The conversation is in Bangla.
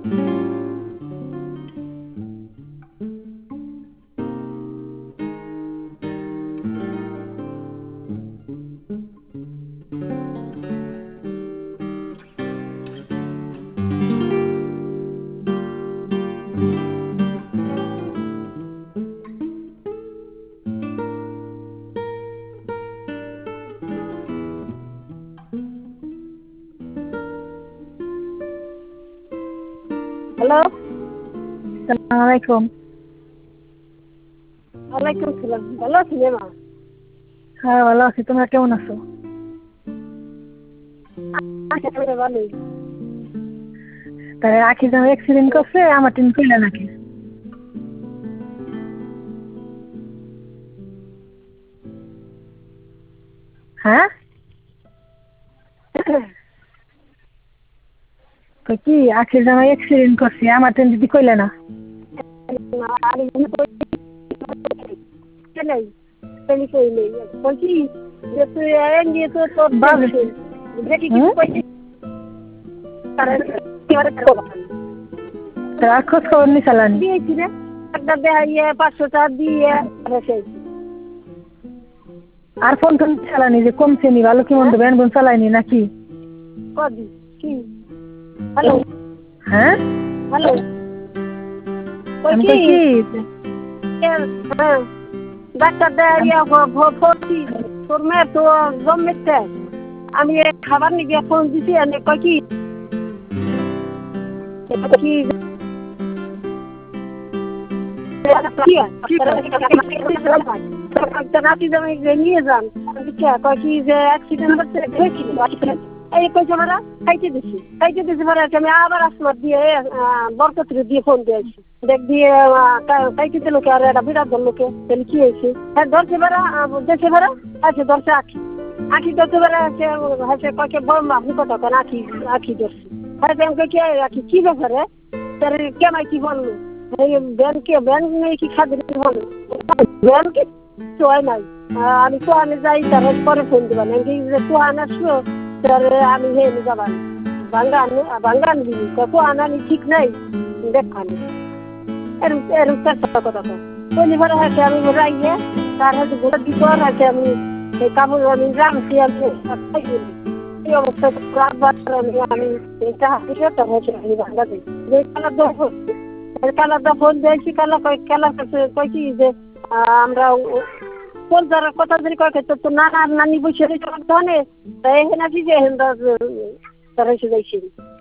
হ্যালো, আসসালামু আলাইকুম। ওয়ালাইকুম সালাম। ভালো আছি মা? হ্যাঁ ভালো আছি, তোমরা কেমন আছো? ভালোই। তাই আখি যেন অ্যাক্সিডেন্ট করছে, আমার টিন কইলে নাকি? হ্যাঁ তো কি আখি যেন অ্যাক্সিডেন্ট করছে, আমার টিন দিদি কইলে না? আমি নাই, আমি কই নেই। বলছি যে তুই নিয়ে তো তোর বাজে। দেখি হুম? কিছু কইছি। তার খোঁজ খবর নি চালানি? দিয়েছি রে, একটা দেয় 500 টাকা দিয়ে রেখেছি। আর ফোন টোন চালানি যে কমছে নি, ভালো কি মন্দ হ্যাঁ, ব্যান বোন চালাইনি নাকি? কদি কি? হ্যালো, হ্যাঁ হ্যালো, আমি বলছি কই কি হ্যাঁ, ডাক্তার দেয় ভর্তি তোর মেয়ে তো জন্মেছে। আমি খাবার নিয়ে ফোন দিছি, এনে কয় কি কি রাতে জমে নিয়ে যান। কয় কি যে অ্যাক্সিডেন্ট হচ্ছে, এই কইছে মারা খাইতে দিছি মারা। আমি আবার আসমার দিয়ে বরকতির দিয়ে ফোন দিয়েছি, দেখ দিয়ে খাইতে দিল কে, আর একটা বিরাট লোকে তাহলে কি হয়েছে। হ্যাঁ ধরছে বেড়া, দেশে বেড়া আছে, ধরছে আখি আখি ধরছে বেড়া আছে, হচ্ছে কয়েকে বললাম আপনি কথা কেন আখি আখি ধরছে। হ্যাঁ আমাকে কে আখি কি ব্যাপারে তার কেমাই কি বললো ব্যাংকে ব্যাংক নেই কি খাদ্য বলো ব্যাংকে হয় নাই। আমি তো আনে যাই তার পরে ফোন দিবান তো আনাসো তার আমি হেনে যাবান ভাঙ্গা আনবি তো আনানি ঠিক নাই দেখানি এরম এরম চেষ্টা কথা বলি পরে হয়েছে আমি রাইয়ে তার হয়তো গোটা দিব আছে। আমি এই কাপড় আমি রাখছি, আমি এই অবস্থা আমি এটা হাসিলে তো হয়েছে আমি ভাঙ্গা দিই যে কালারটা ফোন দিয়েছি। কালার কাছে কয় কি যে আমরা কোন যারা কথা যদি কয় তো নানা নানি বসে রয়েছে ধনে তাই এখানে আসি যে তারা এসে যাইছি।